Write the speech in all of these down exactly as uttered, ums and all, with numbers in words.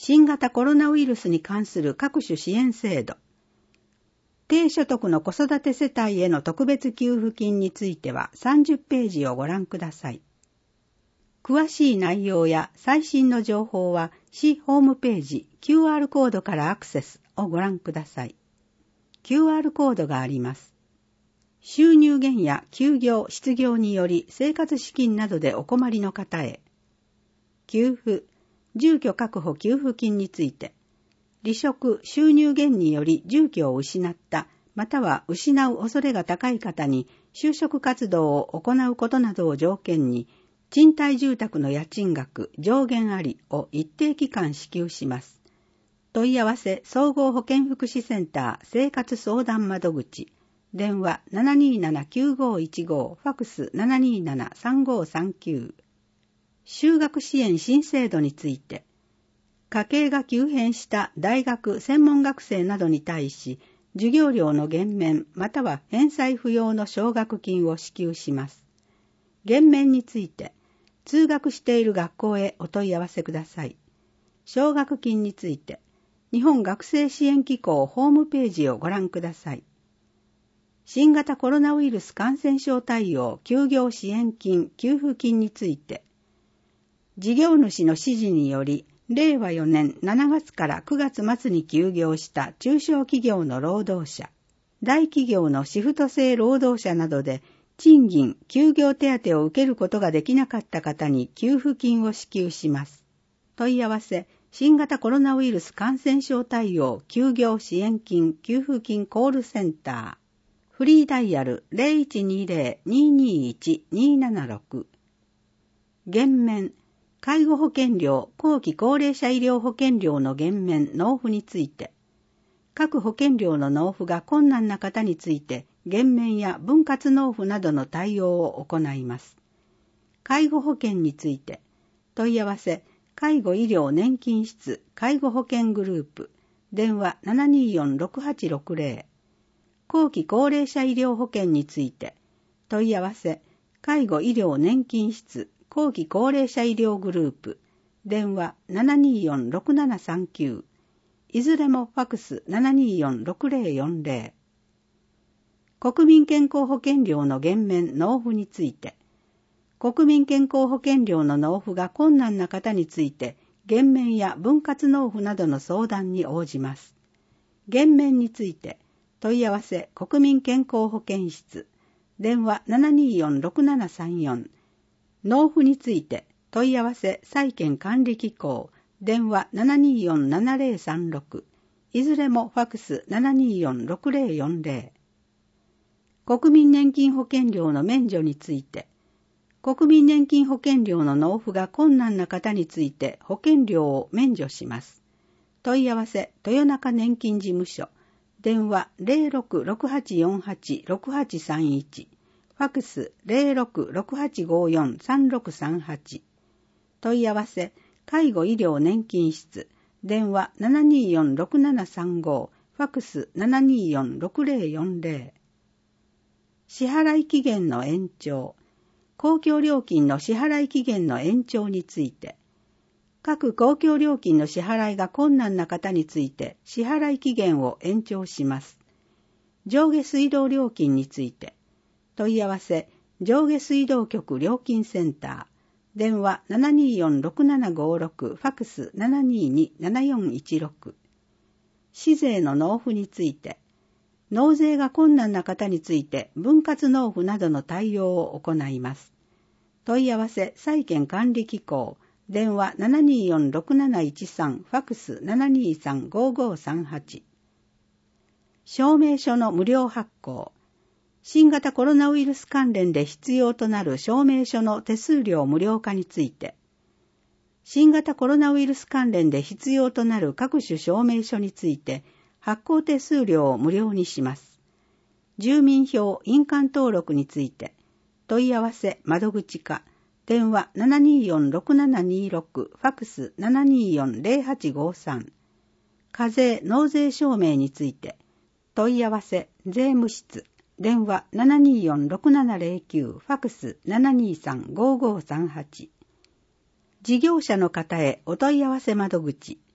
新型コロナウイルスに関する各種支援制度、低所得の子育て世帯への特別給付金についてはさんじゅっページをご覧ください。詳しい内容や最新の情報は市ホームページ キューアール コードからアクセスをご覧ください。キューアール コードがあります。収入減や休業・失業により生活資金などでお困りの方へ、給付、住居確保給付金について、離職・収入減により住居を失った、または失う恐れが高い方に就職活動を行うことなどを条件に、賃貸住宅の家賃額上限ありを一定期間支給します。問い合わせ総合保健福祉センター生活相談窓口、電話 ななにーななきゅうごいちご、ファクス ななにーななさんごさんきゅう。就学支援新制度について、家計が急変した大学専門学生などに対し、授業料の減免または返済不要の奨学金を支給します。減免について、通学している学校へお問い合わせください。奨学金について、日本学生支援機構ホームページをご覧ください。新型コロナウイルス感染症対応休業支援金・給付金について、事業主の指示により、れいわよねんしちがつからくがつ末に休業した中小企業の労働者、大企業のシフト制労働者などで、賃金・休業手当を受けることができなかった方に給付金を支給します。問い合わせ、新型コロナウイルス感染症対応休業支援金・給付金コールセンター。フリーダイヤル ゼロいちにゼロ にーにーいち にーななろく。減免、介護保険料、後期高齢者医療保険料の減免・納付について、各保険料の納付が困難な方について、減免や分割納付などの対応を行います。介護保険について、問い合わせ、介護医療年金室介護保険グループ、電話 ななにーよんろくはちろくぜろ。後期高齢者医療保険について、問い合わせ、介護医療年金室後期高齢者医療グループ、電話 ななにーよんろくななさんきゅう。いずれもファクス ななにーよんろくぜろよんぜろ。国民健康保険料の減免・納付について、国民健康保険料の納付が困難な方について、減免や分割納付などの相談に応じます。減免について、問い合わせ国民健康保険室、電話 ななにーよんろくななさんよん。納付について、問い合わせ債権管理機構、電話 ななにーよんななぜろさんろく。いずれもファクス ななにーよんろくぜろよんぜろ。国民年金保険料の免除について、国民年金保険料の納付が困難な方について保険料を免除します。問い合わせ、豊中年金事務所、電話 ゼロろくろくはちよんはちろくはちさんいち、ファクス ゼロろくろくはちごよんさんろくさんはち、問い合わせ、介護医療年金室、電話 ななにーよんろくななさんご、ファクス ななにーよんろくぜろよんぜろ。支払い期限の延長、公共料金の支払い期限の延長について、各公共料金の支払いが困難な方について支払い期限を延長します。上下水道料金について、問い合わせ、上下水道局料金センター、電話 ななにーよんろくななごろく、ファクス ななにーにななよんいちろく。市税の納付について、納税が困難な方について分割納付などの対応を行います。問い合わせ債権管理機構、電話 ななにーよんろくなないちさん、ファクス ななにーさんごごさんはち。証明書の無料発行、新型コロナウイルス関連で必要となる証明書の手数料無料化について、新型コロナウイルス関連で必要となる各種証明書について、発行手数料を無料にします。住民票印鑑登録について、問い合わせ窓口課、電話 ななにーよんろくななにろく、ファクス ななにーよんぜろはちごさん。課税納税証明について、問い合わせ税務室、電話 ななにーよんろくななぜろきゅう、ファクス ななにーさんごごさんはち。事業者の方へお問い合わせ窓口、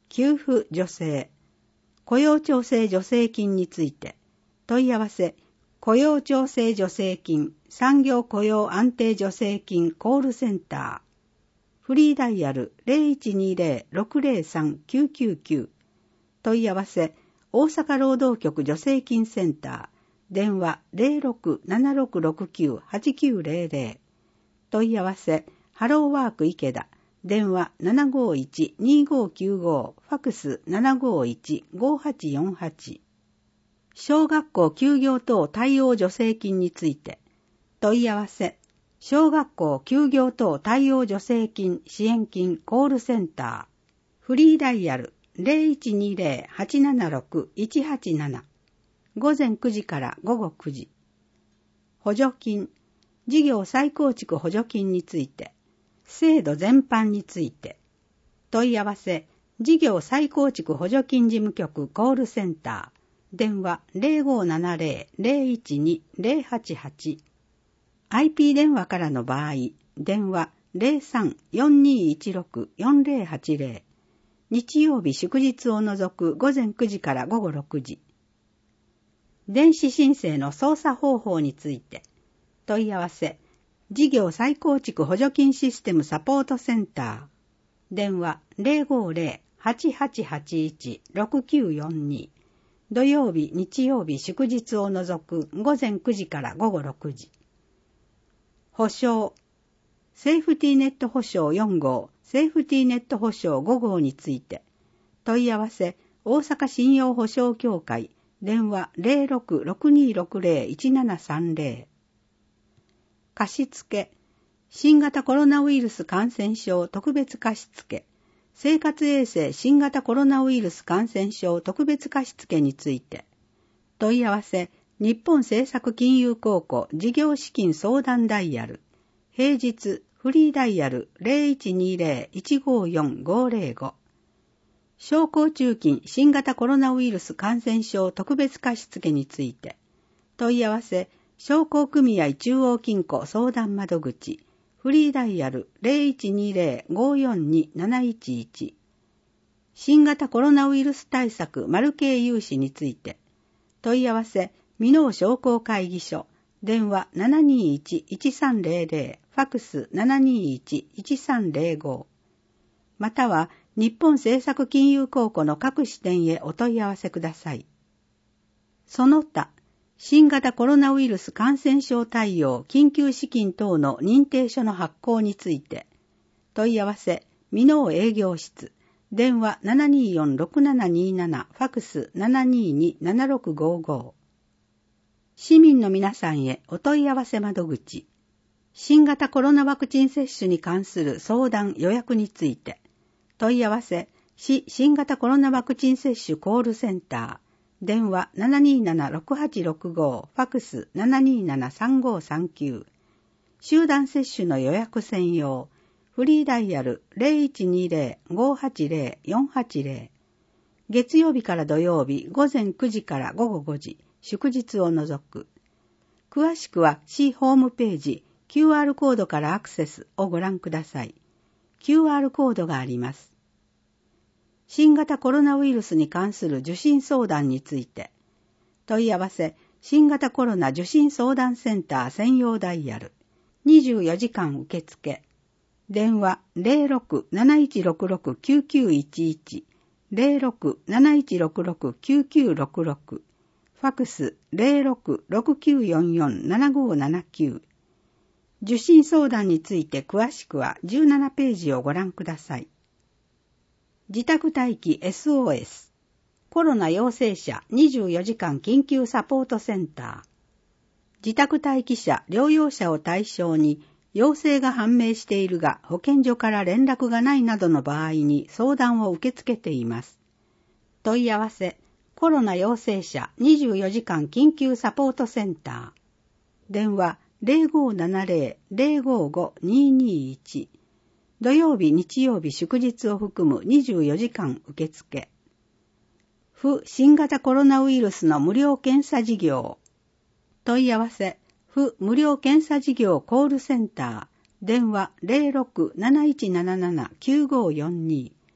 給付助成、雇用調整助成金について、問い合わせ、雇用調整助成金、産業雇用安定助成金コールセンター。フリーダイヤル ゼロいちにゼロ ろくゼロさん きゅうきゅうきゅう。問い合わせ、大阪労働局助成金センター。電話 ゼロろく ななろくろくきゅう はちきゅうゼロゼロ。問い合わせ、ハローワーク池田。電話 ななごいち にごきゅうご。ファクス ななごいち ごはちよんはち。小学校休業等対応助成金について。問い合わせ、小学校休業等対応助成金支援金コールセンター。フリーダイヤル ゼロいちにゼロ はちななろく いちはちなな。午前くじから午後くじ。補助金、事業再構築補助金について、制度全般について。問い合わせ、事業再構築補助金事務局コールセンター。電話 ゼロごななゼロ ゼロいちに ゼロはちはち。アイピー 電話からの場合、電話 ゼロさん よんにいちろく よんゼロはちゼロ。日曜日祝日を除く午前くじから午後ろくじ。電子申請の操作方法について。問い合わせ、事業再構築補助金システムサポートセンター。電話 ゼロごゼロ はちはちはちいち ろくきゅうよんに。土曜日、日曜日、祝日を除く午前くじから午後ろくじ。保証、セーフティーネット保証よん号、セーフティーネット保証ご号について。問い合わせ、大阪信用保証協会。電話 ゼロろく ろくにろくゼロ いちななさんゼロ。貸付、新型コロナウイルス感染症特別貸付、生活衛生新型コロナウイルス感染症特別貸付について。問い合わせ、日本政策金融公庫事業資金相談ダイヤル、平日フリーダイヤル ゼロいちにゼロ いちごよん ごゼロご。商工中金新型コロナウイルス感染症特別貸付について。問い合わせ、商工組合中央金庫相談窓口、フリーダイヤル ゼロいちにゼロ ごよんに なないちいち。新型コロナウイルス対策マル系融資について。問い合わせ、箕面商工会議所、電話 ななにいち いちさんゼロゼロ、ファクス ななにいち いちさんゼロご。または、日本政策金融公庫の各支店へお問い合わせください。その他、新型コロナウイルス感染症対応緊急資金等の認定書の発行について、問い合わせ、箕面営業室、電話 ななにーよん ろくななにーなな、ファクス ななにーに ななろくごご。市民の皆さんへお問い合わせ窓口、新型コロナワクチン接種に関する相談予約について、問い合わせ、市新型コロナワクチン接種コールセンター、電話 ななにーなな ろくはちろくご、ファクス ななにーなな さんごさんきゅう。集団接種の予約専用、フリーダイヤル ゼロいちにゼロ ごはちゼロ よんはちゼロ。月曜日から土曜日午前くじから午後ごじ、祝日を除く。詳しくは市ホームページ キューアール コードからアクセスをご覧ください。キューアール コードがあります。新型コロナウイルスに関する受診相談について。問い合わせ、新型コロナ受診相談センター専用ダイヤル。にじゅうよじかん受付。電話 ゼロろく なないちろくろく きゅうきゅういちいち、ゼロろく なないちろくろく きゅうきゅうろくろく。ファクス ゼロろく ろくきゅうよんよん ななごななきゅう。受診相談について詳しくはじゅうななページをご覧ください。自宅待機 エスオーエス コロナ陽性者にじゅうよじかん緊急サポートセンター。自宅待機者、療養者を対象に陽性が判明しているが保健所から連絡がないなどの場合に相談を受け付けています。問い合わせ、コロナ陽性者にじゅうよじかん緊急サポートセンター。電話 ゼロごななゼロ ゼロごご にーにーいち。土曜日、日曜日、祝日を含むにじゅうよじかん受付。府新型コロナウイルスの無料検査事業。問い合わせ、府無料検査事業コールセンター。電話 ゼロろく なないちななな きゅうごよんに。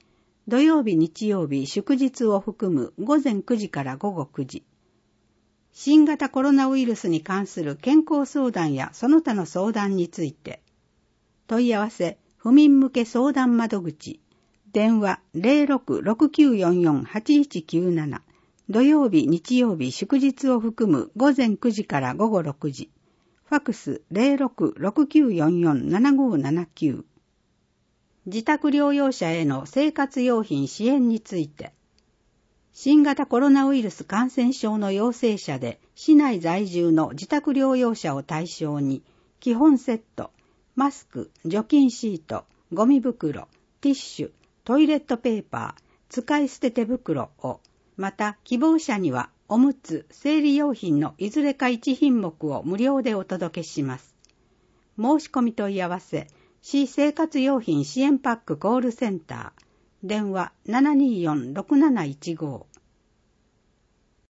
土曜日日曜日祝日を含む午前くじから午後くじ。新型コロナウイルスに関する健康相談やその他の相談について、問い合わせ府民向け相談窓口、電話 ゼロろく ろくきゅうよんよん はちいちきゅうなな、土曜日日曜日祝日を含む午前くじから午後ろくじ、ファクス ゼロろく ろくきゅうよんよん ななごななきゅう。自宅療養者への生活用品支援について、新型コロナウイルス感染症の陽性者で市内在住の自宅療養者を対象に、基本セット、マスク、除菌シート、ゴミ袋、ティッシュ、トイレットペーパー、使い捨て手袋を、また希望者にはおむつ、生理用品のいずれかいち品目を無料でお届けします。申し込み問い合わせ、市生活用品支援パックコールセンター、電話 ななにーよん ろくなないちご。